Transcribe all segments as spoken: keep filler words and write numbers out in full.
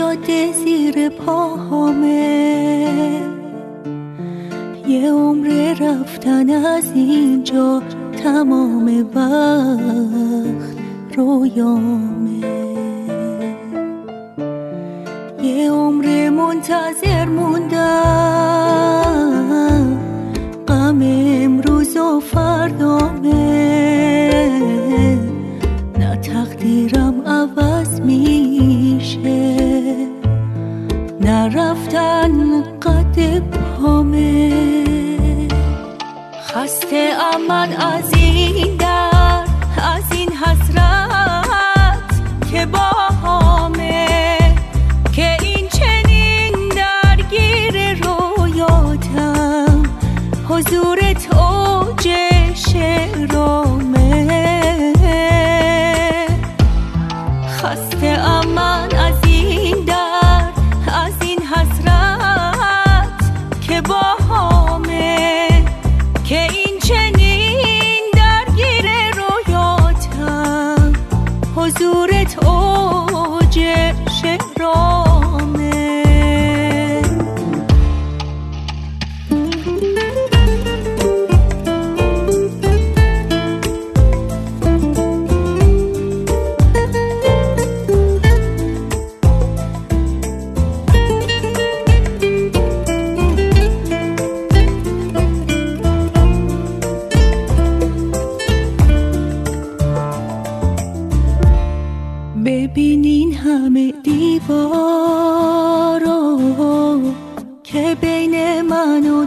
جاده زیر پاهامه، یه عمر رفتن از اینجا، تمام وقت رویامه، یه عمر منتظر موندم، غم امروز و فردامه، نه تقدیرم عوض میشه، نه رفتن قد پامه. خسته ام من از این درد، از این حسرت که باهامه، که این چنین درگیر رویاتم، حضورت اوج شعرامه. خسته ام من از این درد، از این حسرت که باهامه، که این چنین درگیر رویاتم، حضورت اوج شعرامه. ببینین همه دیوارو که بین من و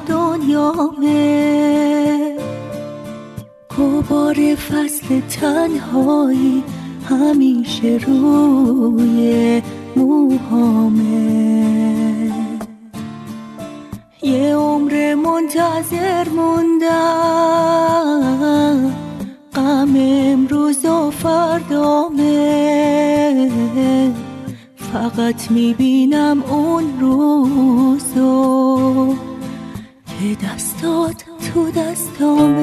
دنیامه، غبار فصل تنهایی همیشه روی موهامه، یه عمر منتظر موندم، غم امروز و فردامه، فقط میبینم اون روزو که دستات تو دستامه.